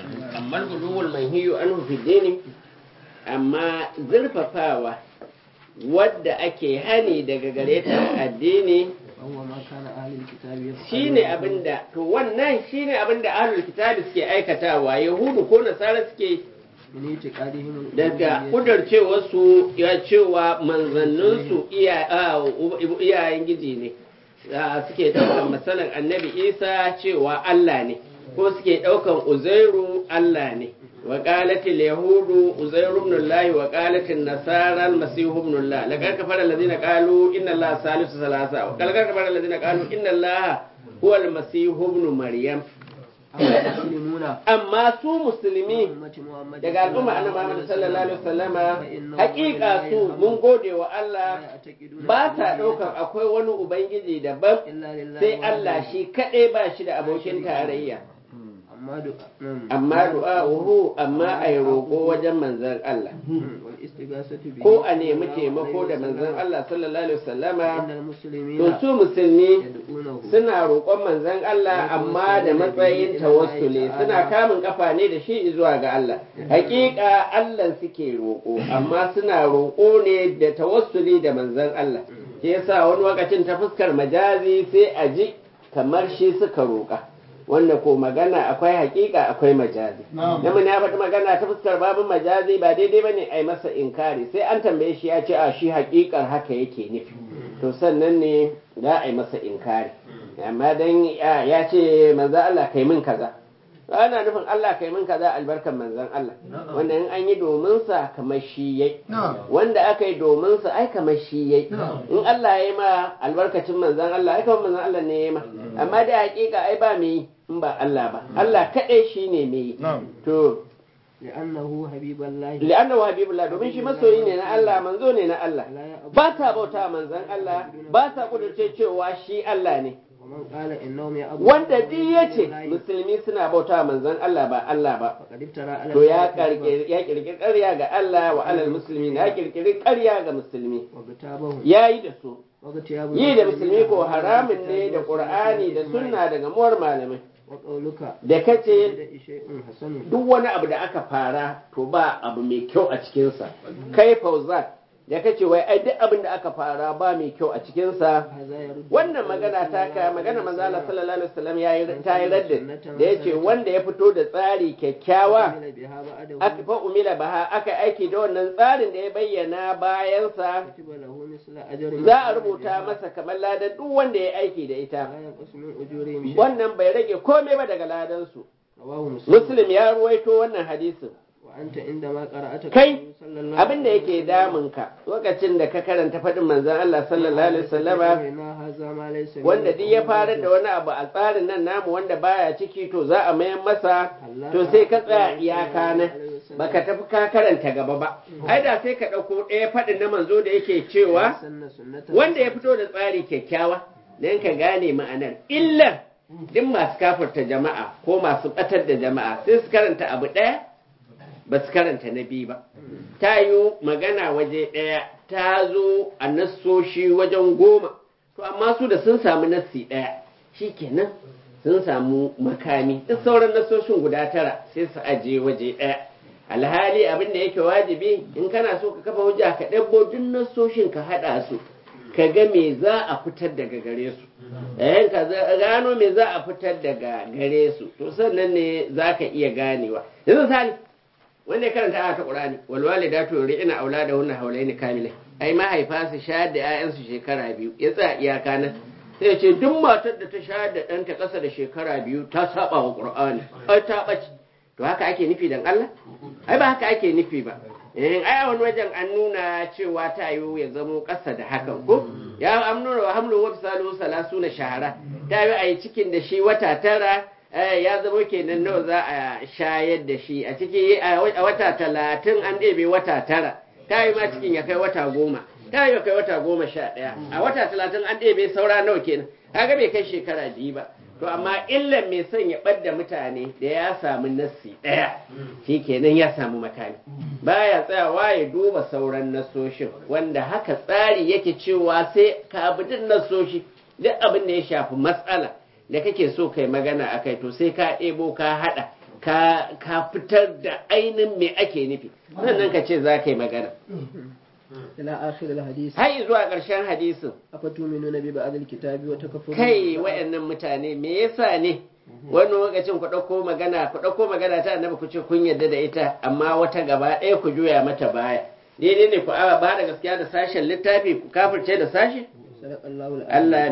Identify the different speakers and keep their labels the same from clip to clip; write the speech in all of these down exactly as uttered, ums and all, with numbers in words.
Speaker 1: amma al-guluwul manhiyu anhu fi dini amma zurfafawa wadda ake hani daga gare ta addini
Speaker 2: وهو ما كان أهل الكتاب يفعلون
Speaker 1: shine abinda to wannan shine abinda ahlul kitabi suke aikatawa yahudu ko nasara suke
Speaker 2: من اعتقادهم
Speaker 1: daga kudarcewar su ya cewa manzannin su iya a, iyayen giji ne Ah, suke daukan masalan annabi isa cewa Allah ne ko suke daukan uzairu Allah ne wa qalatil yahudu uzairu ibn Allah wa qalatin nasara al-masih ibn Allah laqad kafara alladhina qalu inna Allah salisu salasa wa laqad kafara alladhina qalu inna Allah huwa al-masih ibn maryam
Speaker 2: أما المسلمون
Speaker 1: amma su musulmi
Speaker 2: أمة محمد
Speaker 1: daga al'umma annabi Muhammad sallallahu alaihi wasallama hakika su mun gode wa Allah ba sa daukar akwai wani ubangiji daban
Speaker 2: إلا لله
Speaker 1: sai Allah shi kadai ba shi da abokin tarayya
Speaker 2: أما دعاء نعم.
Speaker 1: amma du'a'uhu amma ai roƙo wajen manzon Allah
Speaker 2: والاستغاثة به
Speaker 1: ko a nemi taimako da manzon Allah sallallahu alaihi wasallama
Speaker 2: إن المسلمين
Speaker 1: to su musulmi
Speaker 2: يدعونه
Speaker 1: suna roƙon manzon Allah amma da matsayin tawassuli suna kamun kafa ne da shi zuwa ga Allah hakika Allah suke roƙo amma suna roƙo ne da tawassuli da manzon Allah ke yasa wani lokacin ta fuskar majazi sai a ji kamar shi suka roƙa wanda ko magana akwai hakika akwai majazi namun ya faɗi magana ta fuskar babin majazi ba daidai bane a yi masa inkari sai an tambaye shi ya ce a shi hakikar haka yake nufi to sannan ne za a yi masa inkari amma dan ya ce manzo Allah kai min kaza ana nufin Allah kai min kaza albarkan manzon Allah wanda in an yi domin sa kamar shi yayi wanda aka yi domin sa ai kamar shi yayi in Allah ya yi ma albarkacin manzon Allah ai kamar manzon Allah ne ya yi ma amma da hakika ai ba me in ba Allah ba Allah kadai shine me to
Speaker 2: لأنه حبيب الله
Speaker 1: li'annahu habibullah domin shi masoyi ne na Allah manzo ne na Allah ba ta bauta manzon Allah ba ta kudurce cewa shi Allah ne
Speaker 2: ومن قال إنهم يعبدون
Speaker 1: wanda duk yace musulmi suna bauta manzon Allah ba Allah ba
Speaker 2: فقد افترى على
Speaker 1: to ya
Speaker 2: الله
Speaker 1: karkiri ya kirkiri ƙarya ga Allah wa alal musulmi ya kirkiri ƙarya ga musulmi
Speaker 2: وابتابهم
Speaker 1: yayi da su
Speaker 2: واغتياب
Speaker 1: yi da musulmi ko haramun ne da Qur'ani da sunna daga muwar malamai
Speaker 2: وقولك
Speaker 1: da kace
Speaker 2: بدأ شيء حسن
Speaker 1: duk wani abu da aka fara to ba abu mai kyau a cikinsa kai fauzan da kace wai ai duk abin da aka fara ba mai kyau a cikinsa
Speaker 2: هذا يرد
Speaker 1: wannan magana ta ka magana manzo Allah sallallahu alaihi wasallam yayi ta yi raddin da yace wanda ya fito da tsari kyakkyawa
Speaker 2: عمل بها بعده
Speaker 1: aka fa umila baha aka aiki da wannan tsarin da ya bayyana bayan sa
Speaker 2: كتب له مثل أجر
Speaker 1: za a rubuta masa kamar ladan duk wanda ya aiki da ita
Speaker 2: لا ينقص من أجورهم شيء
Speaker 1: wannan bai rage komai ba daga ladan su
Speaker 2: رواه مسلم
Speaker 1: muslim ya ruwaito wannan hadisin
Speaker 2: وأنت عندما قرأت
Speaker 1: kai
Speaker 2: قوله صلى الله
Speaker 1: abin da yake damunka lokacin da ka karanta faɗin manzon Allah sallallahu alaihi wasallama
Speaker 2: وسلم هذا ما ليس منه
Speaker 1: wanda duk ya fara da wani abu a tsarin nan namu wanda baya ciki to za a mayan masa to sai ka tsaya iyaka nan baka tafi ka karanta gaba ba ai da sai ka ɗauko ɗaya faɗin na manzo da yake cewa
Speaker 2: سن سنة
Speaker 1: wanda ya fito da tsari kyakkyawa dan ka gane ma'anar illar duk masu kafirta jama'a ko masu ɓatar da jama'a sai su karanta abu ɗaya ba su karanta na biyu ba ta yi magana waje ɗaya ta zo a nassoshi wajen goma to amma su da sun samu nassi ɗaya shikenan sun samu makami duk sauran nassoshin guda tara sai su aje waje ɗaya alhali abin da yake wajibi in kana so ka kafa hujja ka ɗabbo duk nassoshin ka haɗa su ka ga me za a fitar daga gare su yayin ka gano me za a fitar daga gare su to sannan ne za ka iya ganewa yanzu misali wanda ya karanta aya ta Qur'ani wal walidatu yuri'na auladahunna hawlayn kamila ai mahaifa su shayar da 'ya'yansu shekara biyu ya tsaya iyaka nan sai ya ce duk matar da ta shayar da ɗanta ƙasa da shekara biyu ta saba wa Qur'ani ai ta ɓace to haka ake nufi dan Allah ai ba haka ake nufi ba eh ai a wani wajen an nuna cewa ta yiwu ya zamo ƙasa da hakan ko ya amnuna wa hamlu wa fisalu salasuna shahara ta yi ai cikin da shi wata tara ya zama kenan nawa za a shayar da shi a ciki a wata talatin an ɗebe wata tara ta yi ma cikin ya kai wata goma ta yi kai wata goma sha ɗaya a wata talatin an ɗebe saura nawa kenan kaga bai kai shekara biyu ba to amma illan mai son ya ɓadda mutane da ya samu nassi ɗaya shi kenan ya samu makami baya tsayawa ya duba sauran nassoshin wanda haka tsari yake cewa sai ka bi duk nassoshi duk abin da ya shafi matsala da kake so kai magana a kai to sai ka ɗebo ka haɗa ka ka fitar da ainihin me ake nufi sannan ka ce za ka yi magana
Speaker 2: ila akhir al-hadith
Speaker 1: har zuwa ƙarshen hadisin
Speaker 2: afatuminuna bi ba'd al-kitabi wa takfuruna
Speaker 1: kai wayannan mutane me yasa ne wani lokacin ku ɗauko magana ku ɗauko magana ta annabi ku ce kun yarda da ita amma wata gaba ɗaya ku juya mata baya daidai ne ku ba da gaskiya da sashen littafi ku kafirce da sashi
Speaker 2: sadaqallahu al-azim
Speaker 1: Allah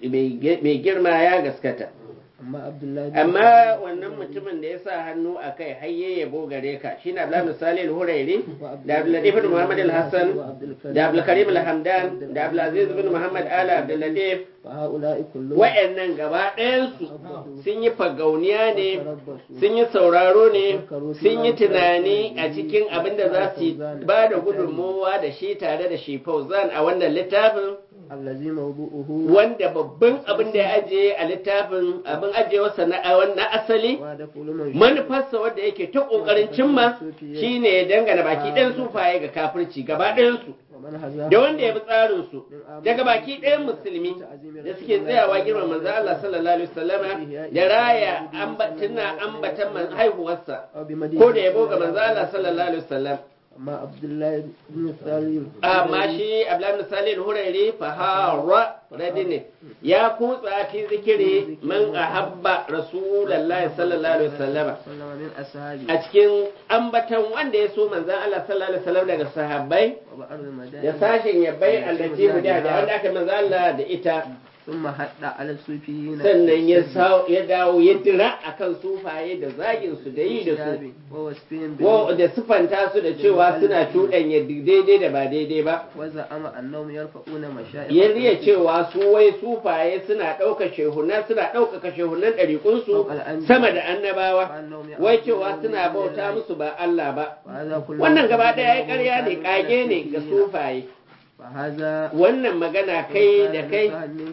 Speaker 1: mai girma ya gaskata
Speaker 2: amma abdullahi
Speaker 1: amma wannan mutumin da ya sa hannu a kai hayye yabo gare ka shine Abdullahi misali al-Hurairi da Abdullahi ibn Muhammad al-Hassan da Abdul Karim al-Hamdan da Abdul Aziz ibn Muhammad ala Abdul Latif
Speaker 2: fa haula'i kullu
Speaker 1: wa'annan gaba ɗayan su sun yi fagauniya ne sun yi sauraro ne sun yi tunani a cikin abin da za su ba da gudunmowa da shi tare da shi Fauzan a wannan littafin
Speaker 2: allazi mawdu'uhu
Speaker 1: wanda babban abin da ya ajiye a littafin abin ajiyewarsa na na asali
Speaker 2: wa da fuluman
Speaker 1: manufarsa wadda yake ta kokarin cimma shine ya dangana baki ɗayan sufaye ga kafirci gaba ɗayansu da wanda ya bi tsarinsu daga baki ɗayan musulmi da suke tsayawa girman manzo Allah sallallahu alaihi wasallama da raya ambatuna ambatan man haihuwarsa ko da yabo ga manzo Allah sallallahu alaihi wasallam
Speaker 2: amma abdullahi ibn salim
Speaker 1: amma shi abdullahi ibn salim hurairi fahara radine ya kutsa fi zikiri man ahabba rasulullahi sallallahu alaihi wasallam
Speaker 2: sallama min ashabi
Speaker 1: a cikin ambatan wanda ya so manzon Allah sallallahu alaihi wasallam daga sahabbai
Speaker 2: wa ba'd al-madain
Speaker 1: da sashin yabbai allati huda da wanda aka manzon Allah da ita
Speaker 2: thumma hadda ala sufiyin
Speaker 1: sannan ya sa- ya dawo ya dira akan sufaye da zagin su da yi da su
Speaker 2: wa wasfihim bi
Speaker 1: wa da sifanta su da cewa suna cuɗanya daidai da ba daidai ba
Speaker 2: wa za'ama annahum yarfa'una mashayikh
Speaker 1: ya riya cewa su wai sufaye suna ɗaukar shehunan suna ɗaukaka shehunan ɗariƙunsu sama da annabawa wai cewa suna bauta musu ba Allah ba wannan gaba ɗaya ya ƙarya ne ƙage ne ga sufaye
Speaker 2: fa hadha
Speaker 1: wannan magana kai da kai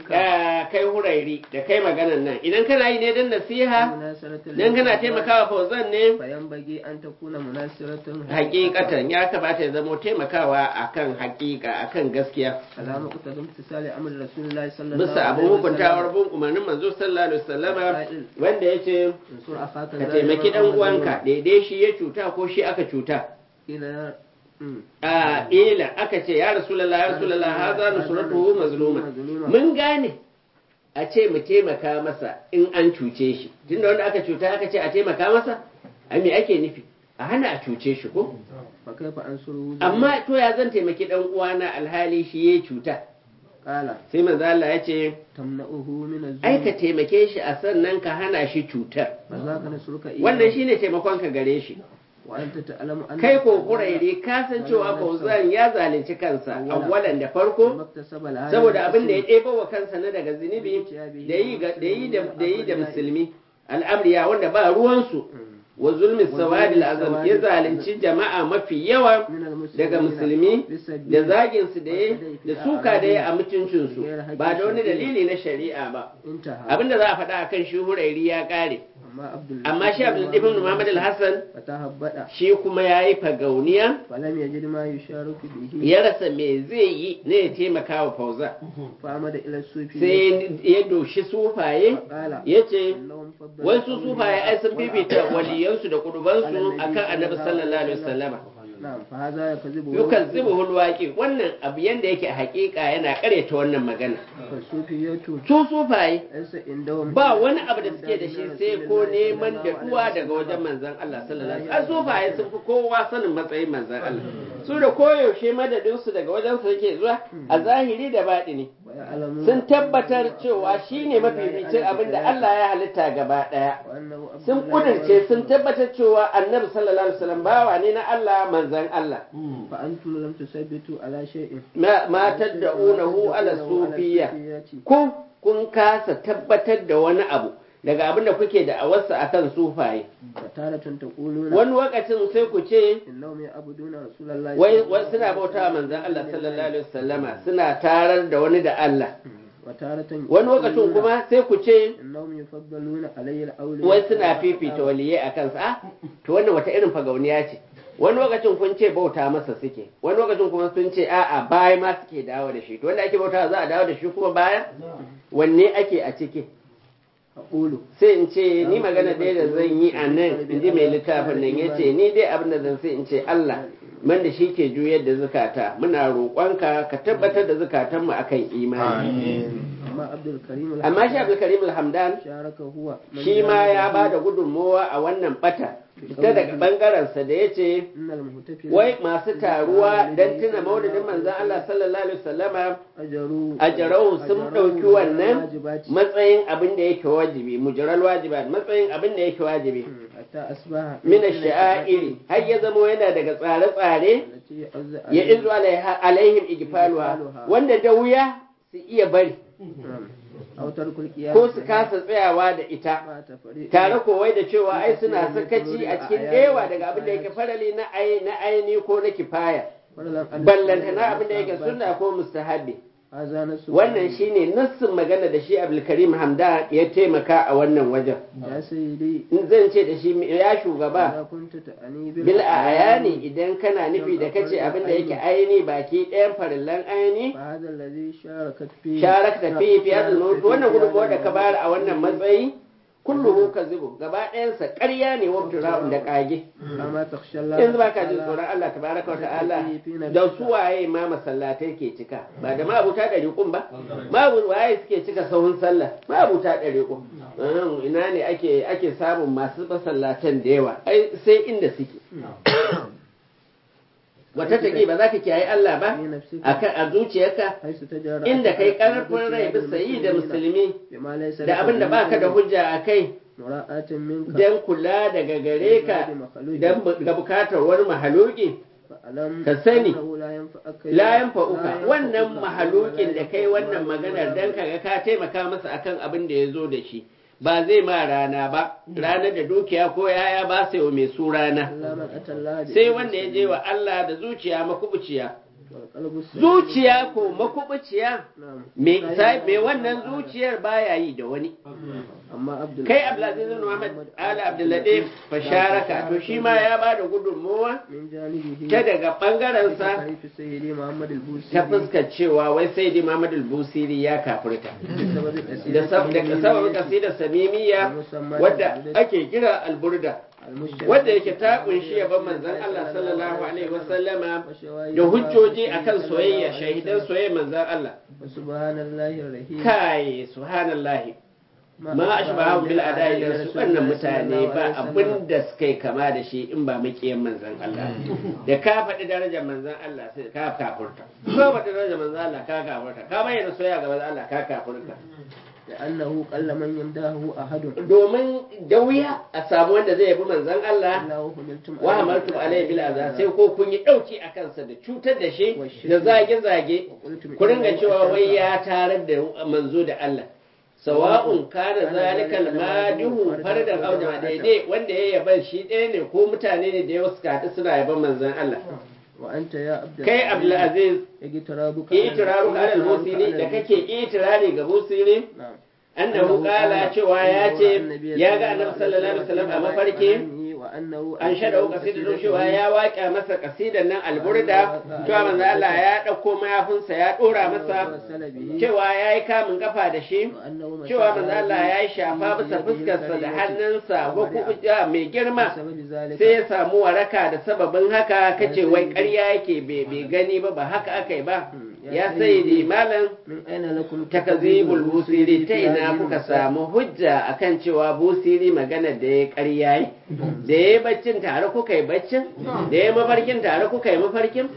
Speaker 1: ah, kai hurairi da kai maganan nan idan kana yi ne don nasiha dan kana taimakawa fauzan ne
Speaker 2: bayan bagi an takuna munasiratun
Speaker 1: hakikatan ya kamata ya zama taimakawa akan hakika akan gaskiya
Speaker 2: alama qadam tisali amr rasulullahi sallallahu
Speaker 1: bisa abin hukuntawar bin umarnin manzo sallallahu alaihi wasallama wanda yace
Speaker 2: sur afaka
Speaker 1: ka taimaki dan uwanka daidai shi ya cuta ko shi aka cuta
Speaker 2: ila
Speaker 1: a ila aka ce ya rasulullahi ya rasulullahi haza nusratuhu mazluma mun gane a ce mu taimaka masa in an cuce shi tunda wanda aka cuta aka ce a taimaka masa a me ake nufi a hana a cuce shi ko
Speaker 2: fa kaifa ansuru
Speaker 1: amma to ya zan taimaki dan uwana alhali shi ya cuta
Speaker 2: qala
Speaker 1: sai manzo Allah ya ce
Speaker 2: tamna'uhu min az-zulm
Speaker 1: ai ka taimake shi a sannan ka hana shi cutar
Speaker 2: fa zaka nasruka iya
Speaker 1: wannan shine taimakon ka gare shi
Speaker 2: wa anta ta'lamu anna
Speaker 1: kai ko kuraire ka san cewa Fauzan ya zalunci kansa awwalan da farko
Speaker 2: maktasaba al-ayat
Speaker 1: saboda abin da ya ɗeba wa kansa na daga zunubi da yi ga- da yi da da yi da musulmi al'amriya wanda ba ruwansu wa zulmi sawadil azam ya zalunci jama'a mafi yawa daga musulmi da zagin su da ya da suka da ya a mutuncin su ba da wani dalili na shari'a ba
Speaker 2: intaha
Speaker 1: abinda za a faɗa akan shi hurairi ya kare
Speaker 2: amma abdul
Speaker 1: amma shi Abdul ibn Muhammad al-Hassan
Speaker 2: fatahabbada
Speaker 1: shi kuma yayi fagauniya
Speaker 2: falam yajid ma yusharuku bihi
Speaker 1: ya rasa me zai yi ne ya taimaka wa Fauzan
Speaker 2: fa amada ila sufi
Speaker 1: sai ya doshi sufaye
Speaker 2: qala
Speaker 1: ya ce
Speaker 2: innahum faddalu
Speaker 1: wai su sufaye ai sun fifita waliyansu da kudubansu akan annabi sallallahu alaihi wasallama
Speaker 2: na'am fa hadha yakzibu
Speaker 1: yukan zibu hulwaki wannan abu yanda yake a hakika yana karyata wannan magana
Speaker 2: fa sufiyatu
Speaker 1: su sufaye
Speaker 2: laysa indahum
Speaker 1: ba wani abu da suke da shi sai ko neman daɗuwa daga wajen manzon Allah sallallahu alaihi wasallam sufaye sun fi kowa sanin matsayin manzon Allah su da koyaushe madadinsu daga wajen su yake zuwa a zahiri da baɗini
Speaker 2: wa ya'lamu
Speaker 1: sun tabbatar cewa shine mafificin abin da Allah ya halitta gaba ɗaya
Speaker 2: wa annahu
Speaker 1: sun kudirce sun tabbatar cewa annabi sallallahu alaihi wasallam bawa ne na Allah manzon Allah
Speaker 2: fa antum lam tusabbitu ala shay'in
Speaker 1: ma ma tad'unahu ala sufiyya kun kun kasa tabbatar da wani abu daga abin da kuke da awarsa akan sufaye
Speaker 2: fataratan taquluna
Speaker 1: wani lokacin sai ku ce
Speaker 2: innahum ya'buduna rasulullahi
Speaker 1: wai wai suna bautawa manzon Allah sallallahu alaihi wasallama suna tarar da wani da Allah
Speaker 2: wa taratan
Speaker 1: wani lokacin kuma sai ku ce
Speaker 2: innahum yufaddaluna alayya al-awliya
Speaker 1: wai suna fifita waliyai a kansa ah to wannan wata irin fagauniya ce wani lokacin kun ce bauta masa suke wani lokacin kuma sun ce a'a baya ma suke dawo da shi to wanda ake bauta za a dawo da shi kuma baya wanne ake a ciki
Speaker 2: aqulu
Speaker 1: sai in ce ni magana dai da zan yi a nan in ji mai littafin nan ya ce ni dai abin da zan sai in ce Allah man da shi ke juyar da zukata muna roƙonka ka tabbatar da zukatanmu akan imani
Speaker 2: amma abdul karim
Speaker 1: amma shi Abdul Karim Al-Hamdan
Speaker 2: sharaka huwa
Speaker 1: shi ma ya ba da gudunmowa a wannan bata ta daga bangarensa da ya ce
Speaker 2: innal muhtafil
Speaker 1: wai masu taruwa don tuna maulidin manzan Allah sallallahu alaihi wasallama
Speaker 2: ajaru
Speaker 1: a jarau sun ɗauki wannan matsayin abin da yake wajibi mujaral wajibat matsayin abin da yake wajibi
Speaker 2: hatta asbaha
Speaker 1: min ash-sha'iri har ya zama yana daga tsare-tsare
Speaker 2: allati azza
Speaker 1: ya izu alaiha- alaihim igfaluha wanda da wuya su iya bari
Speaker 2: aw tarkul qiyam
Speaker 1: ko su kasa tsayawa da ita
Speaker 2: ma tafari
Speaker 1: tare kowai da cewa ai suna sakaci a cikin dewa daga abin da yake farali na ai na aini ko na kifaya ballanta na abin da yake sunna ko mustahabi
Speaker 2: hadha nasu
Speaker 1: wannan shine nassin magana da shi Abdul Karim Hamdan ya taimaka a wannan wajen
Speaker 2: ya sayyidi
Speaker 1: in zan ce da shi ya shugaba
Speaker 2: idza kunta ta'ani
Speaker 1: bil ayani idan kana nufi da kace abin da yake aini baki ɗayan farillan aini
Speaker 2: fa hadha alladhi sharakat fi
Speaker 1: sharakta fi fi hadal mawdu wannan gudunmawar da ka bayar a wannan matsayi kulluhu kazibu gaba ɗayansa ƙarya ne wa tura'un da kage
Speaker 2: amma takhsha Allah
Speaker 1: yanzu ba ka jin tsoron Allah tabaraka wa ta'ala da su waye ma masallatai ke cika ba da mabuta da riƙun ba mabu waye suke cika sahun sallah mabuta da riƙun ina ne ake ake samun masu masallatan da yawa ai sai inda suke wata take ba za ka kiyaye Allah ba akan a zuciyarka
Speaker 2: haisu tajara
Speaker 1: inda kai karfin rai bisa yi da musulmi
Speaker 2: bima laysa
Speaker 1: da abin da baka da hujja a kai
Speaker 2: mura'atin minka
Speaker 1: don kula daga gare ka don ga bukatar wani mahaluki
Speaker 2: fa'alam
Speaker 1: ka sani
Speaker 2: annahu la yanfa'uka
Speaker 1: layan fa'uka wannan mahalukin da kai wannan maganar don kaga ka taimaka masa akan abin da ya zo da shi ba zai ma rana ba ranar da dukiya ko yaya ba sai wa mai su rana
Speaker 2: Allah man atalla bi
Speaker 1: sai wanda ya je wa Allah da zuciya makubuciya
Speaker 2: wal qalbu
Speaker 1: zuciya ko makubuciya
Speaker 2: na'am
Speaker 1: me sai me wannan zuciyar baya yi da wani
Speaker 2: amma abdul
Speaker 1: kai Abdulaziz bin Muhammad ala Abdulatif fasharaka to shi ma ya bada gudunmowa
Speaker 2: min janibihi
Speaker 1: ta daga bangaren sa
Speaker 2: kayfi sayyidi muhammad al-busi
Speaker 1: ta fuskar cewa wai sai di Muhammad al-Busiri ya kafirta
Speaker 2: sababi
Speaker 1: da sab da sababin kasidar samimiya wadda ake kira al-burda wadda yake ta kunshi yaban manzon Allah sallallahu alaihi wasallama da hujjoji akan soyayya shahidan soyayya manzon Allah
Speaker 2: subhanallahi rahim
Speaker 1: kai subhanallahi ma ashbahu bil adai da su wannan mutane ba abin da suka yi kama da shi in ba makiyan manzon Allah da ka faɗi darajar manzon Allah sai ka kafurta ko faɗi darajar manzon Allah ka kafurta ka bayyana soyayya ga manzon Allah ka kafurta
Speaker 2: لأنه قل من يمدحه أحد
Speaker 1: domin da wuya a samu wanda zai yabi manzon Allah
Speaker 2: إلا وحملتم
Speaker 1: wa hamaltum alayhi bil azab sai ko kun yi dauki a kansa da cutar da shi da zage zage ku ringa cewa wai ya tarar da manzo da Allah sawa'un kana zalikal madihu fardan aw jama'a daidai wanda ya yaban shi ɗaya ne ko mutane ne da yawa suka haɗu suna yaban manzon Allah
Speaker 2: وأنت يا عبد
Speaker 1: kai Abdul Aziz
Speaker 2: اجترابك
Speaker 1: itiraru ala al-busiri da kake itirari ga busiri
Speaker 2: نعم
Speaker 1: annahu qala cewa ya ce ya ga annabi sallallahu alaihi wasallam a mafarki
Speaker 2: وأنه
Speaker 1: an shaɗa kasidar cewa ya waƙa masa kasidar nan alburda cewa manzo Allah ya ɗauko mayafinsa ya ɗora masa cewa ya yi kamun kafa da shi cewa manzo Allah ya yi shafa bisa fuskarsa da hannunsa ko kuɓuta mai girma sai ya samu waraka da sababin haka kace wai ƙarya yake bai gani ba ba haka aka yi ba ya sai da malam
Speaker 2: من أين لكم
Speaker 1: takazibul busiri ta ina kuka samu hujja akan cewa busiri magana da ya ƙarya yi da ya yi baccin tare kuka yi baccin da ya yi mafarkin tare kuka yi mafarkin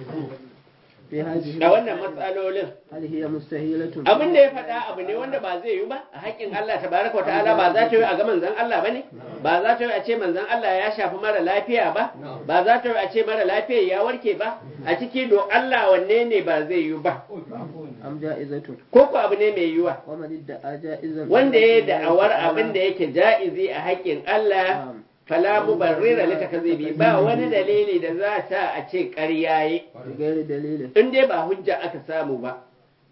Speaker 2: في هذه
Speaker 1: a wannan matsalolin
Speaker 2: هل هي مستحيلة
Speaker 1: abin da ya faɗa abu ne wanda ba zai yi ba a haƙƙin Allah tabaraka wa ta'ala ba za ta yi a ga manzon Allah bane ba za ta yi a ce manzon Allah ya shafi mara lafiya ba ba za ta yi a ce mara lafiya ya warke ba a ciki do Allah wanne ne ba zai yi ba
Speaker 2: أم جائزة
Speaker 1: ko ko abu ne mai yiwa
Speaker 2: ومن ادعى جائزا
Speaker 1: wanda ya da'awar abin da yake ja'izi a haƙƙin Allah fala mubarrira li takzibi ba wani dalili da za ta a ce ƙarya yi
Speaker 2: بغير دليل
Speaker 1: in dai ba hujja aka samu ba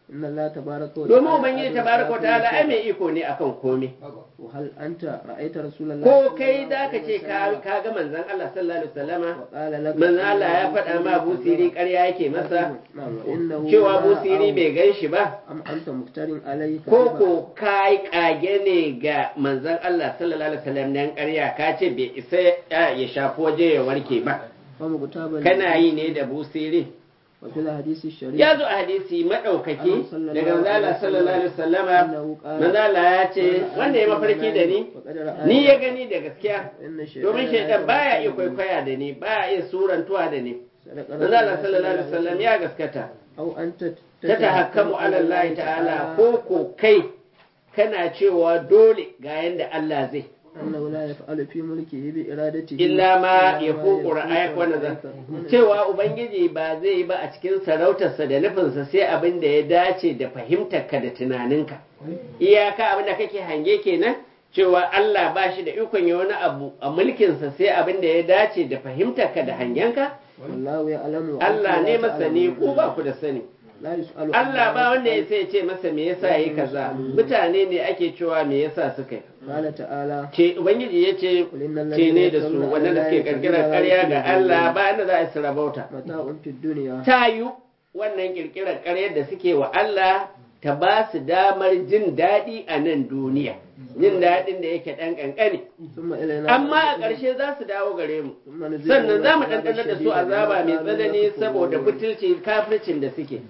Speaker 2: إن الله تبارك
Speaker 1: domin ubangiji tabaraka wa ta'ala ai mai iko ne akan komai
Speaker 2: وهل أنت رأيت رسول الله
Speaker 1: ko kai da ka ce ka ka ga manzon Allah sallallahu alaihi wasallama
Speaker 2: وقال لك
Speaker 1: manzon Allah ya faɗa ma busiri ƙarya yake masa
Speaker 2: نعم وإنه
Speaker 1: cewa busiri bai gan shi ba
Speaker 2: أم أنت مفتر عليه
Speaker 1: ko ko kai kage ne ga manzon Allah sallallahu alaihi wasallam dan ƙarya ka ce bai isa ya shafi waje ya warke ba
Speaker 2: ومغتابا
Speaker 1: kana yi ne da busiri
Speaker 2: وفي الحديث الشريف
Speaker 1: ya zo a hadisi madaukaki daga manzala sallallahu alaihi wasallama manzala ya ce wanda ya mafarki da ni ni ya gani da gaskiya domin shaidan baya iya kwaikwaya da ni baya iya surantuwa da ni manzala sallallahu alaihi wasallam ya gaskata
Speaker 2: أو أنت
Speaker 1: ta tahakkamu ala Allah ta'ala ko ko kai kana cewa dole ga yanda Allah zai
Speaker 2: أنه لا يفعل في ملكه بإرادته
Speaker 1: illa ma ya fuku ra'ayak wa nazar cewa ubangiji ba zai yi ba a cikin sarautarsa da nufinsa sai abin da ya dace da fahimtarka da tunaninka iyaka abin da kake hange kenan cewa Allah ba shi da ikon ya wani abu a mulkinsa sai abin da ya dace da fahimtarka da hangenka
Speaker 2: والله يعلم وأنتم
Speaker 1: Allah
Speaker 2: لا
Speaker 1: ne masani
Speaker 2: تعلمون.
Speaker 1: ko ba ku da sani
Speaker 2: لا يسأل
Speaker 1: Allah ba
Speaker 2: عما
Speaker 1: wanda ya
Speaker 2: يفعل.
Speaker 1: sai ce masa me yasa yi kaza mutane ne ake cewa me yasa suka yi
Speaker 2: قال تعالى
Speaker 1: ce ubangiji ya ce
Speaker 2: قل إن
Speaker 1: ce ne da su
Speaker 2: يفترون على
Speaker 1: wanda
Speaker 2: الله
Speaker 1: suke karkirar
Speaker 2: كذبا
Speaker 1: ƙarya ga
Speaker 2: يفترون
Speaker 1: Allah ba inda za a su rabauta
Speaker 2: متاع في الدنيا
Speaker 1: ta yi wannan kirkirar ƙaryar da suke wa Allah ta ba su damar jin daɗi a nan duniya jin daɗin da yake ɗan ƙanƙani
Speaker 2: ثم إلينا
Speaker 1: amma a ƙarshe za su dawo gare mu
Speaker 2: ثم نذيقهم
Speaker 1: sannan za mu
Speaker 2: العذاب
Speaker 1: ɗanɗanar da su
Speaker 2: الشديد
Speaker 1: azaba
Speaker 2: بما
Speaker 1: mai
Speaker 2: كانوا
Speaker 1: tsanani
Speaker 2: يكفرون.
Speaker 1: saboda butulci kafircin da suke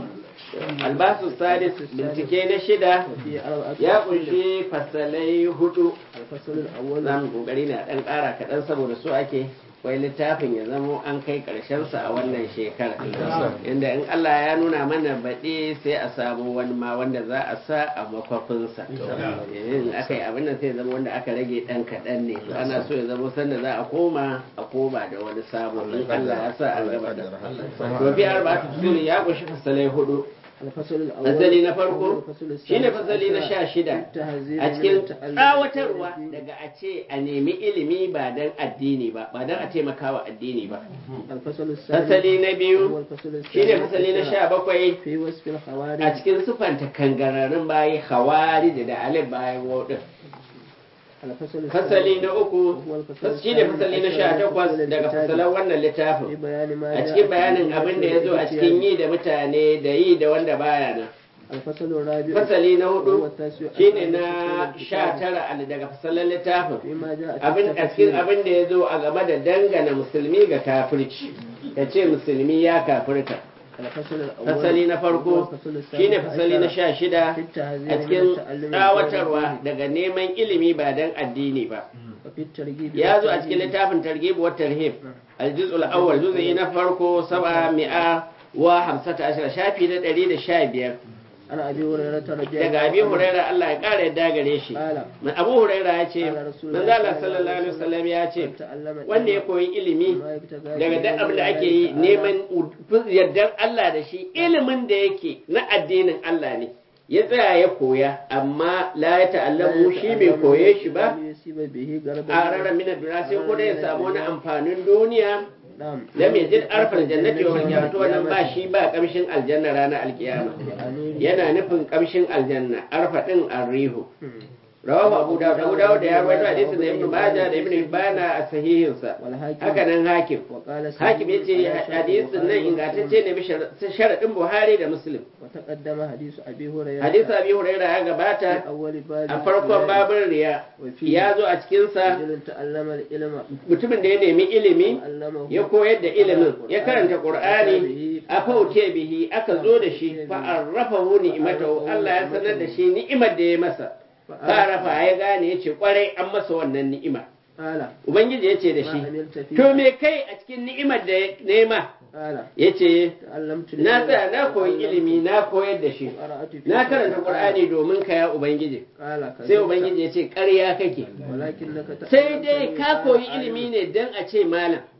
Speaker 1: albasu sadis bincike na shida
Speaker 2: وفي أربعة
Speaker 1: ya
Speaker 2: فصول.
Speaker 1: kunshi fasalai hudu
Speaker 2: الفصل الأول
Speaker 1: za mu kokari na ɗan ƙara kaɗan saboda su ake wai littafin ya zamo an kai sa a wannan shekara inda in Allah ya nuna mana baɗi sai a samu wani ma wanda za a sa a makwafinsa in aka yi abin nan sai zama wanda aka rage ɗan kaɗan ne to ana so ya zama sanda za a koma a koma da wani sabo in Allah ya sa an gaba da to fi arba'atu sura ya kunshi fasalai hudu
Speaker 2: الفصل الأول
Speaker 1: fasali na farko
Speaker 2: الفصل الثاني
Speaker 1: shine fasali na sha shida
Speaker 2: التهذيب
Speaker 1: a
Speaker 2: من
Speaker 1: cikin
Speaker 2: التألف
Speaker 1: tsawatarwa
Speaker 2: والدين.
Speaker 1: daga a ce a nemi ilimi ba don addini ba ba don a taimakawa addini ba
Speaker 2: الفصل الثاني
Speaker 1: fasali na
Speaker 2: هو
Speaker 1: biyu
Speaker 2: الفصل الثاني
Speaker 1: shine fasali na sha bakwai
Speaker 2: في وصف الخوارج
Speaker 1: a cikin sufanta kangararin bayi hawari da alif bayan wodin
Speaker 2: الفصل
Speaker 1: fasali na uku
Speaker 2: هو الفصل
Speaker 1: shine fasali na sha takwas daga fasalan wannan
Speaker 2: في
Speaker 1: littafin
Speaker 2: بيان ما
Speaker 1: a
Speaker 2: جاء
Speaker 1: cikin
Speaker 2: في
Speaker 1: bayanin
Speaker 2: الحكمة
Speaker 1: abin da ya zo a cikin
Speaker 2: والإتيان.
Speaker 1: yi da mutane da yi da wanda baya nan
Speaker 2: الفصل الرابع
Speaker 1: fasali na
Speaker 2: وهو
Speaker 1: hudu
Speaker 2: التاسع
Speaker 1: shine
Speaker 2: عشر
Speaker 1: na
Speaker 2: من
Speaker 1: sha
Speaker 2: الكتاب.
Speaker 1: tara a daga fasalan littafin
Speaker 2: فيما جاء في
Speaker 1: abin a cikin
Speaker 2: التفسير.
Speaker 1: abin da ya zo a game da dangana musulmi ga kafirci ya ce musulmi ya kafirta
Speaker 2: الفصل الأول
Speaker 1: fasali na
Speaker 2: وهو
Speaker 1: farko
Speaker 2: الفصل الثالث
Speaker 1: shine fasali na
Speaker 2: عشر
Speaker 1: sha shida
Speaker 2: في التهذيب
Speaker 1: a
Speaker 2: من
Speaker 1: cikin
Speaker 2: التعلم
Speaker 1: tsawatarwa
Speaker 2: والدين.
Speaker 1: daga neman ilimi ba don addini ba
Speaker 2: وفي الترغيب
Speaker 1: ya zo a
Speaker 2: والترهيب.
Speaker 1: cikin littafin targhib wa tarhib aljuz'ul awwal juz'i na farko sab'a mi'a wa hamsata ashara shafi na ɗari da sha biyar
Speaker 2: عن أبي هريرة رضي
Speaker 1: daga abi huraira Allah ya kara yadda gare shi
Speaker 2: قال
Speaker 1: Man abu huraira ya ce
Speaker 2: قال رسول الله
Speaker 1: manzo Allah sallallahu alaihi wasallam ya ce
Speaker 2: من تعلم
Speaker 1: wanda ya
Speaker 2: العلم
Speaker 1: koyi ilimi
Speaker 2: ما يبتغى
Speaker 1: daga
Speaker 2: به
Speaker 1: duk abin da
Speaker 2: وجه
Speaker 1: ake
Speaker 2: الله
Speaker 1: yi
Speaker 2: تعالى
Speaker 1: neman yardar Allah da shi ilimin da yake na addinin Allah ne ya tsaya ya koya amma la ya ta'allamu shi bai koye shi ba
Speaker 2: ليصيب به غرضا
Speaker 1: a rarar minar duniya sai ko da ya samu wani amfanin duniya
Speaker 2: نعم
Speaker 1: lam yajid arfal jannati wa man to wannan ba shi ba kamshin aljanna ranar alkiyama yana nufin kamshin aljanna arfa din arrihu rawahu abu dawud abu dawud da ya rawaito hadisin da ibnu majah da ibnu hibban a sahihin sa haka nan hakim
Speaker 2: وقال
Speaker 1: hakim yace hadisin nan ingantacce ne bisa sharadin buhari da muslim
Speaker 2: وتقدم حديث أبي هريرة
Speaker 1: hadisi abi hurairah ya
Speaker 2: في
Speaker 1: gabata
Speaker 2: أول باب
Speaker 1: a farkon babin riya ya zo a cikin sa
Speaker 2: رجل تعلم العلم
Speaker 1: mutumin da ya nemi ilimi
Speaker 2: وعلمه
Speaker 1: ya koyar da ilimin ya karanta qur'ani a fauce bihi aka zo da shi fa arrafahu ni'matahu Allah ya sanar da shi ni'imar da ya masa farafa ya gane yace kwarai an masa wannan ni'ima
Speaker 2: قال
Speaker 1: ubangiji yace da
Speaker 2: ما
Speaker 1: shi
Speaker 2: عملت فيه
Speaker 1: to me kai a cikin ni'imar da ya nema
Speaker 2: قال
Speaker 1: yace
Speaker 2: تعلمت
Speaker 1: na
Speaker 2: العلم
Speaker 1: tsaya na koyi ilimi na koyar da shi
Speaker 2: وقرأت فيه
Speaker 1: na karanta qur'ani domin ka ya ubangiji
Speaker 2: قال
Speaker 1: sai
Speaker 2: كذبت
Speaker 1: ubangiji yace ƙarya kake
Speaker 2: ولكنك
Speaker 1: sai dai
Speaker 2: تعلمت
Speaker 1: ka
Speaker 2: لي
Speaker 1: koyi
Speaker 2: آية
Speaker 1: ilimi ne dan a ce malam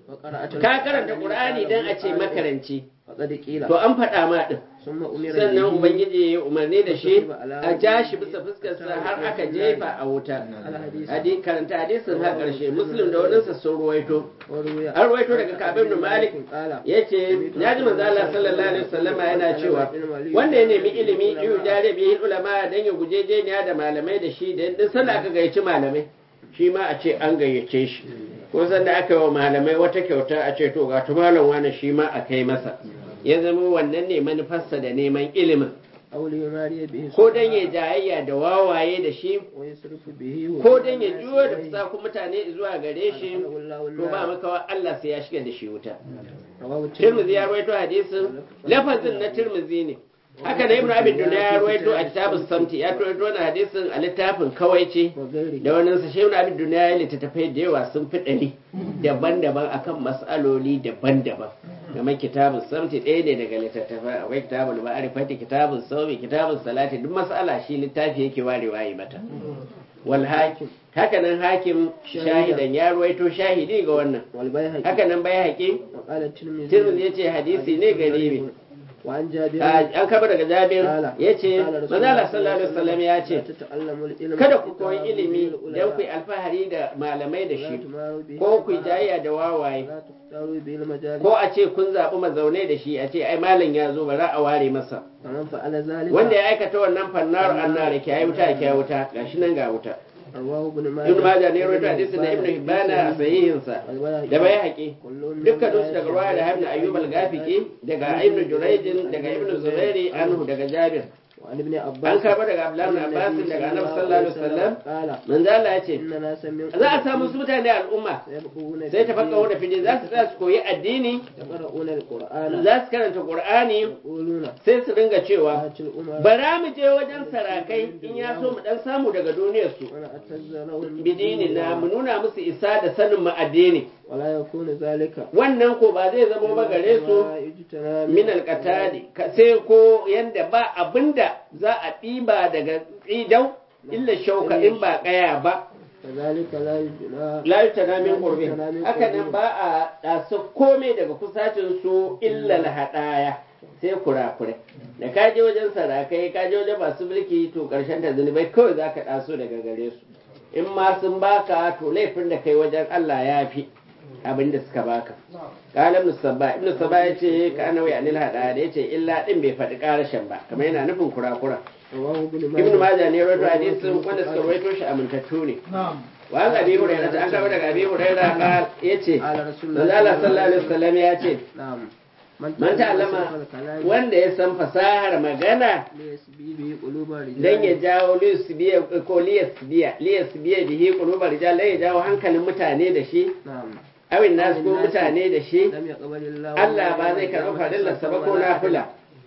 Speaker 2: وقرأت
Speaker 1: ka karanta qur'ani dan a ce makaranci
Speaker 2: فقد قيل
Speaker 1: to an faɗa ma din
Speaker 2: ثم أمر
Speaker 1: sannan
Speaker 2: به
Speaker 1: ubangiji ya umarni da shi a ja shi bisa fuskarsa har aka jefa a wuta
Speaker 2: الحديث
Speaker 1: Hadi- karanta hadisin har ƙarshe muslim da wadansa sun ruwaito
Speaker 2: وروي
Speaker 1: an ruwaito daga Ka'ab ibn Malik
Speaker 2: قال
Speaker 1: yace naji manzo Allah sallallahu alaihi wasallama yana cewa wanda ya nemi ilimi yu dare bihi ulama dan ya guje jeniya da malamai da shi dan din sanda aka gayyaci malamai shi ma a ce an gayyace shi ko sanda aka yi wa malamai wata kyauta a ce to ga ta malam wani shi ma a kai masa ya zama wannan ne manufarsa da neman ilimin
Speaker 2: أو ليماري به
Speaker 1: ko dan ya jayayya da wawaye da shi
Speaker 2: ويصرف به
Speaker 1: ko dan ya juyo da fusakun mutane zuwa gare shi
Speaker 2: الله
Speaker 1: to ba makawa Allah sai ya shiga da shi wuta
Speaker 2: رواه
Speaker 1: Tirmidhi ya rawaito hadisin lafazin na Tirmidhi ne haka na Ibn Abi Dunya ya rawaito a kitabus Samti ya rawaito wannan hadisin a littafin Kawaici
Speaker 2: وغيره
Speaker 1: da wannan sa Ibn Abi Dunya ya littattafai da yawa sun fi ɗari daban-daban akan mas'aloli daban-daban kamar kitabun Samti ɗaya ne daga littattafai akwai kitabul Ma'rifati kitabun Sawmi kitabun Salati duk mas'ala shi littafi yake warewa yi mata wal hakim haka nan hakim shahidan ya ruwaito shahidi ga wannan
Speaker 2: والبيهقي
Speaker 1: haka nan bai haƙi
Speaker 2: وقال الترمذي
Speaker 1: tirmidhi yace hadisi ne garibi
Speaker 2: وعن جابر
Speaker 1: an kaba daga jabir
Speaker 2: قال
Speaker 1: yace
Speaker 2: قال رسول
Speaker 1: manzo Allah sallallahu alaihi wasallam ya ce
Speaker 2: تتعلموا العلم
Speaker 1: kada ku koyi ilimi dan ku yi alfahari da malamai da shi ko ku yi jayayya da wawaye
Speaker 2: لا تختاروا به المجالس
Speaker 1: ko a ce kun zaɓi mazaunai da shi a ce ai malam ya zo ba za a ware masa
Speaker 2: فمن فعل ذلك
Speaker 1: wanda ya aikata wannan fannar annara ki ayi wuta ki ayi wuta gashi nan ga wuta
Speaker 2: رواه ابن ماجه
Speaker 1: ibn majah ne rawaito hadisin da ibn hibbana a sahihinsa da bai haƙi dukkanin su daga ruwaya da ibn ayyub al-ghafiqi daga ibn jurayj daga ibn zubairi anhu daga jabir
Speaker 2: وعن ابن عباس
Speaker 1: an karba daga abdullahi ibn abbas daga annabi sallallahu alaihi wasallam
Speaker 2: قال
Speaker 1: manzo Allah ya ce
Speaker 2: إن ناسا من
Speaker 1: za a samu su mutane al'umma
Speaker 2: يبقون
Speaker 1: sai ta fakka da fije za su tsaya su koyi addini
Speaker 2: يقرؤون القرآن
Speaker 1: za su karanta qur'ani
Speaker 2: يقولون
Speaker 1: sai su ringa cewa
Speaker 2: هات الأمر
Speaker 1: bara mu je wajen sarakai in ya so mu dan samu daga duniyar su
Speaker 2: وأنا أتزرع
Speaker 1: bidini na mu nuna musu isa da sanin mu addini
Speaker 2: ولا يكون ذلك
Speaker 1: wannan ko ba zai zama ba gare su
Speaker 2: ما يجتنى
Speaker 1: min alqatadi sai ko yanda ba abinda za a ɗiba daga tsidau illa shauka in ba kaya ba
Speaker 2: كذلك لا يجتنى
Speaker 1: la yutana min qurbin haka nan ba a ɗasa komai daga kusacin su illa hadaya sai kurakure da ka je wajen sarakai ka je wajen masu mulki to karshen ta zunubai kawai zaka ɗaso daga gare su in ma sun baka to laifin da kai wajen Allah ya fi abin da suka baka kala ibn sabba ibn sabba yace ka ana wai anil hada da yace illa din bai faɗi karashin ba kamar yana nufin kurakura
Speaker 2: رواه ابن
Speaker 1: ibn
Speaker 2: ماجه
Speaker 1: majah ne rawaito hadisin wanda suka rawaito shi amintattu ne wa an abi hurairah an karɓa daga abi hurairah kal yace
Speaker 2: قال رسول
Speaker 1: manzo Allah sallallahu alaihi wasallam ya ce
Speaker 2: نعم
Speaker 1: man ta'allama wanda ya san fasahar magana
Speaker 2: ليسبي به قلوب الرجال
Speaker 1: dan ya jawo lisbiya ko liyasbiya liyasbiya bihi qulubar rijal dan ya jawo hankalin mutane da shi
Speaker 2: نعم
Speaker 1: awin nasu ko mutane da shi
Speaker 2: لم يقبل الله
Speaker 1: Allah ba zai karɓi farillarsa ba ko nafila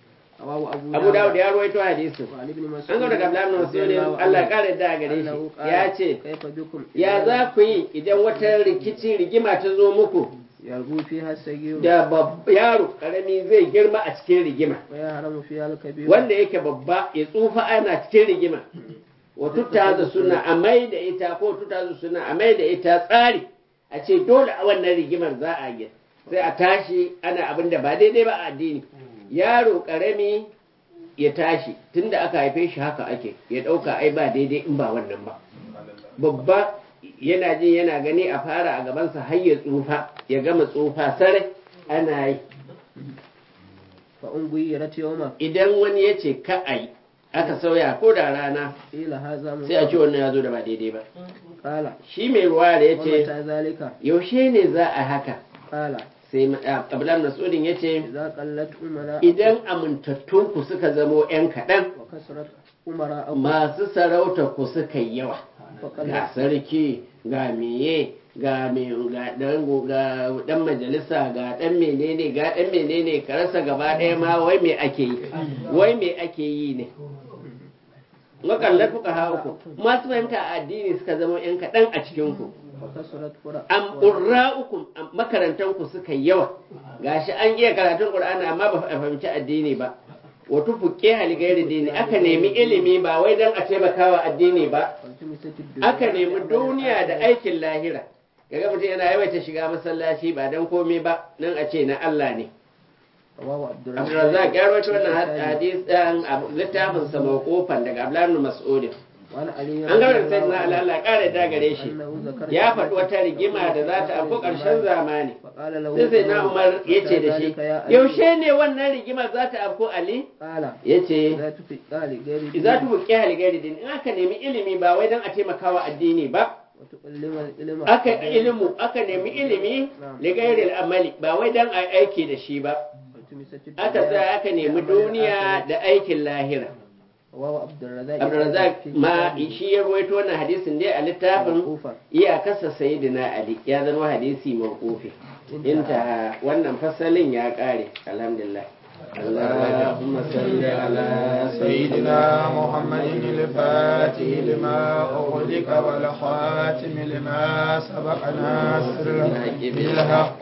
Speaker 2: رواه أبو
Speaker 1: Abu Dawud ya rawaito hadisin
Speaker 2: وعن ابن مسعود
Speaker 1: an ga daga Abdullah ibn Mas'ud Allah ya kare da gare shi ya ce
Speaker 2: كيف بكم
Speaker 1: ya za ku yi idan wata rikici rigima ta zo muku
Speaker 2: يربو فيها الصغير
Speaker 1: da bab- yaro karami zai girma a cikin rigima
Speaker 2: ويهرم فيها الكبير
Speaker 1: wanda yake babba ya tsufa ana cikin rigima wa tutta da suna a mai da ita ko tutta da suna a mai da ita tsari a ce dole a wannan rigimar za a yi sai a tashi ana abin da ba daidai ba a addini yaro karami ya tashi tunda aka haife shi haka ake ya dauka ai ba daidai in ba wannan ba babba yana jin yana gani a fara a gabansa har ya tsufa ya gama tsufa sarai ana yi
Speaker 2: فأم غيرت يوما
Speaker 1: idan wani ya ce ka a yi aka sauya ko da rana
Speaker 2: قيل هذا
Speaker 1: sai a ce wannan ya zo da ba daidai ba
Speaker 2: قال
Speaker 1: shi mai ruwa da ya ce
Speaker 2: ومتى ذلك
Speaker 1: yaushe ne za a haka
Speaker 2: قال
Speaker 1: sai abdullahi masudin ya ce
Speaker 2: إذا قلت أمراء
Speaker 1: idan amintattunku suka zamo 'yan kaɗan
Speaker 2: وكسرت أمراء
Speaker 1: masu sarauta ku suka yi yawa
Speaker 2: فقلت
Speaker 1: ga sarki ga meye ga me ga dan ga dan majalisa ga dan menene ga dan menene ka rasa gaba ɗaya ma wai me ake yi wai me ake yi ne makallar fuka ha uku masu fahimta a addini suka zama yan kaɗan a cikin ku
Speaker 2: وكسرت قرأ
Speaker 1: am qurra'ukum makarantan ku suka yi yawa gashi an iya karatun qur'ani amma ba a fahimci addini ba wato fuke haligairi dini aka nemi ilimi ba wai dan a taimakawa addini ba
Speaker 2: والتمست الدنيا
Speaker 1: aka nemi duniya da aikin lahira kaga mutum yana yawaita shiga masallaci ba dan komai ba nan a ce na Allah ne
Speaker 2: رواه عبد
Speaker 1: Abdurrazzaq ya rawaito wannan hadisi dan littafin sa mawqufan daga Abdullah ibn Mas'ud
Speaker 2: وعن علي
Speaker 1: an ga sai na Allah Allah kare da gare shi
Speaker 2: أنه ذكر
Speaker 1: ya faɗi wata rigima da za ta afko ƙarshen zamani
Speaker 2: فقال له
Speaker 1: sai sai na Umar yace da shi
Speaker 2: ذلك يا علي.
Speaker 1: yaushe ne wannan rigima za ta afko Ali
Speaker 2: قال
Speaker 1: yace
Speaker 2: إذا تفقى لغير
Speaker 1: za tu buƙi haligari din in aka nemi ilimi ba wai dan a taimakawa addini ba
Speaker 2: وتقلم العلم
Speaker 1: aka ilimu aka nemi ilimi ligairil amali ba wai dan a aiki da shi ba
Speaker 2: وتمست
Speaker 1: aka
Speaker 2: الدنيا
Speaker 1: tsaya aka nemi
Speaker 2: بعمل
Speaker 1: duniya
Speaker 2: الآخرة.
Speaker 1: da aikin lahira
Speaker 2: رواه عبد الرزاق
Speaker 1: Abdurrazzaq
Speaker 2: في
Speaker 1: ma
Speaker 2: كتابه
Speaker 1: shi ya rawaito wannan hadisin dai a littafin
Speaker 2: موقوفا.
Speaker 1: iyakarsa sayyidina Ali ya zama hadisi mawqufi inta wannan fasalin ya kare alhamdulillah Allahumma salli ala
Speaker 3: سيدنا محمد الفاتح لما أغلق والخاتم لما سبق ناصر الحق بالحق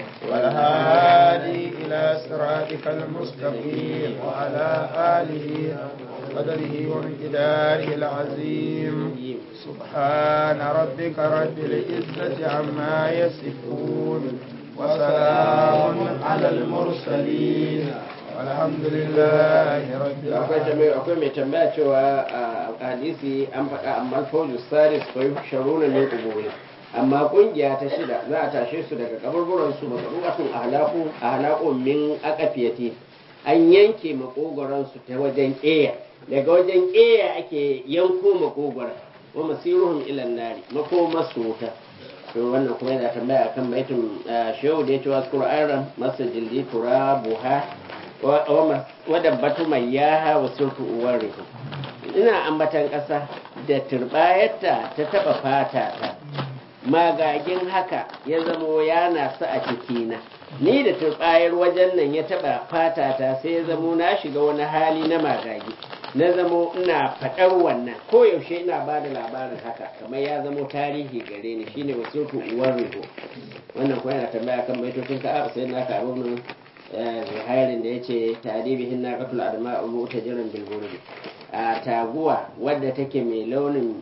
Speaker 3: والهادي إلى صراطك المستقيم وعلى آله قدره ومقداره العظيم سبحان ربك رب العزة عما يصفون وسلام على المرسلين والحمد لله رب
Speaker 1: akwai
Speaker 3: العالمين.
Speaker 1: tambaya akwai mai tambaya cewa a hadisi an faɗa amma alfawju saris fa yusharuna min quburi amma kungiya ta shida za a tashe su daga kaburburan su makaruatun ahlaqu ahlaqu min aqafiyati an yanke makogoran su ta wajen ƙeya daga wajen ƙeya ake yanko makogoran wa masiruhum ila nari makoma su wuta to wannan kuma yana tambaya akan baitin shehu da ya ce wasu qur'anan masajidi turabuha wadda batu mai yaha wa surtu uwar rihu ina ambatan ƙasa da turbayarta ta taɓa fata ta magagin haka ya zamo yana sa a cikina ni da turbayar wajen nan ya taɓa fata ta sai ya zamo na shiga wani hali na magagi na zamo ina faɗar wannan koyaushe ina ba da labarin haka kamar ya zamo tarihi gare ni shine wa surtu uwar rihu wannan kuma yana tambaya kan baitocin ka'a sai na ka abin zuhairin da ya ce taribihin na katul adama umu ta jiran bilburbi a taguwa wadda take mai launin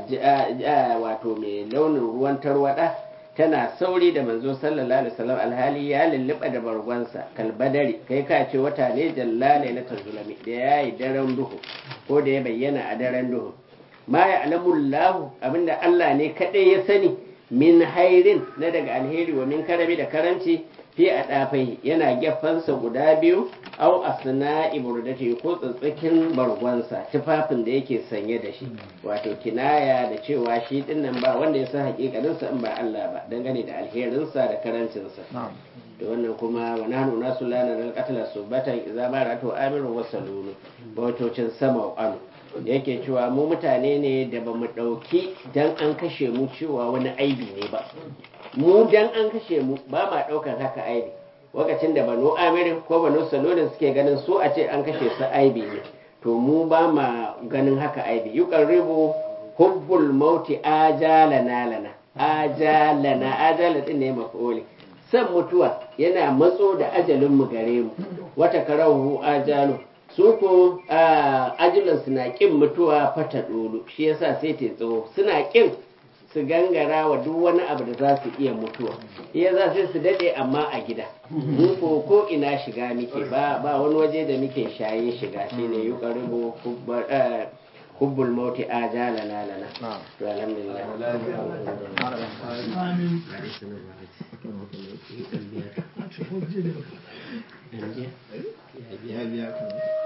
Speaker 1: wato mai launin ruwan tarwada tana sauri da manzo sallallahu alaihi wasallam alhali ya lulluɓa da bargonsa kalbadari kai ka ce wata ne jallale na tazulami da ya yi daren duhu ko da ya bayyana a daren duhu ma ya alamullahu abinda Allah ne kaɗai ya sani min hairin na daga alheri wa min karami da karanci fi a ɗafai yana gefansa guda biyu au asna iburdati ko tsatsakin bargonsa tufafin da yake sanye da shi wato kinaya da cewa shi dinnan ba wanda ya san hakikaninsa in ba Allah ba dangane da alherinsa da karancinsa da wannan kuma wa nahnu nasu lana dal qatla subatan idza ma ra'atu amiru wa salulu bautocin sama anu yake cewa mu mutane ne da bamu dauki dan an kashe mu cewa wani aibi ne ba mu dan an kashe mu ba ma ɗaukar haka aibi lokacin da banu amirin ko banu salolin suke ganin su a ce an kashe su aibi ne to mu ba ma ganin haka aibi yukan ribu hubbul mauti ajalana lana ajalana ajala din ne maf'uli san mutuwa yana matso da ajalin mu gare mu wata karahu ajalu su ko ajalan suna kin mutuwa fata dolo shi yasa sai ta tsawo suna kin su gangara wa duk wani abu da za su iya mutuwa iya za su su dade amma a gida mu ko ko ina shiga muke ba ba wani waje da muke shayin shiga shine yuqaribu hubbul mauti ajala lalana to alhamdulillah amin